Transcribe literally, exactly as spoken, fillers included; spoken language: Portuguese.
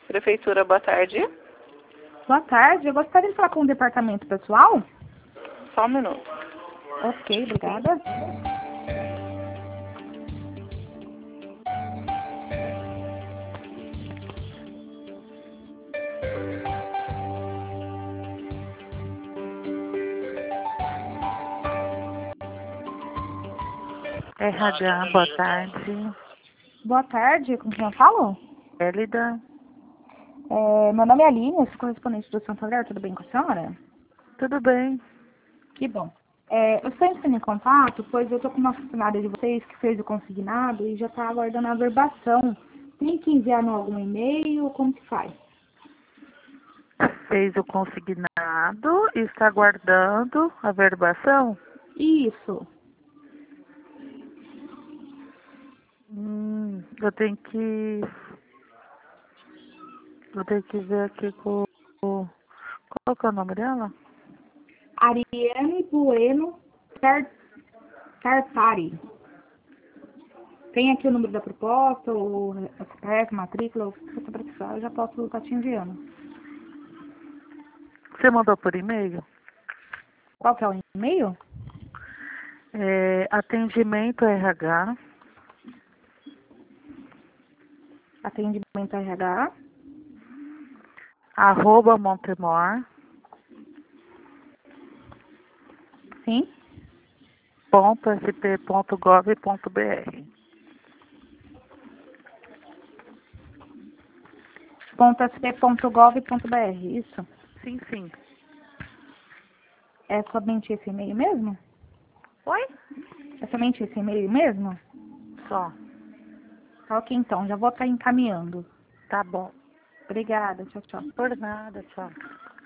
Prefeitura, boa tarde. Boa tarde, eu gostaria de falar com o departamento pessoal. Só um minuto. Ok, obrigada. R H, boa tarde. Boa tarde, com quem eu falo? Élida, É, meu nome é Aline, eu sou correspondente do Santander, tudo bem com a senhora? tudo bem? Que bom. É, eu estou entrando em contato, pois eu estou com uma funcionária de vocês que fez o consignado e já está aguardando a averbação. Tem que enviar no algum e-mail, como que faz? Fez o consignado e está aguardando a verbação? Isso. Hum, eu tenho que. Eu tenho que ver aqui com o. Qual que é o nome dela? Ariane Bueno Tar- Tartari. Tem aqui o número da proposta, o C P F, matrícula, o que você precisar, eu já posso estar te enviando. Você mandou por e-mail? Qual que é o e-mail? É, atendimento R H, Atendimento R H, arroba montemor, sim, ponto sp ponto gov ponto br. ponto sp ponto gov ponto br, isso? Sim, sim. É somente esse e-mail mesmo? Oi? É somente esse e-mail mesmo? Só. Tá ok, então, já vou estar encaminhando. Tá bom. Obrigada, tchau, tchau. Por nada, tchau.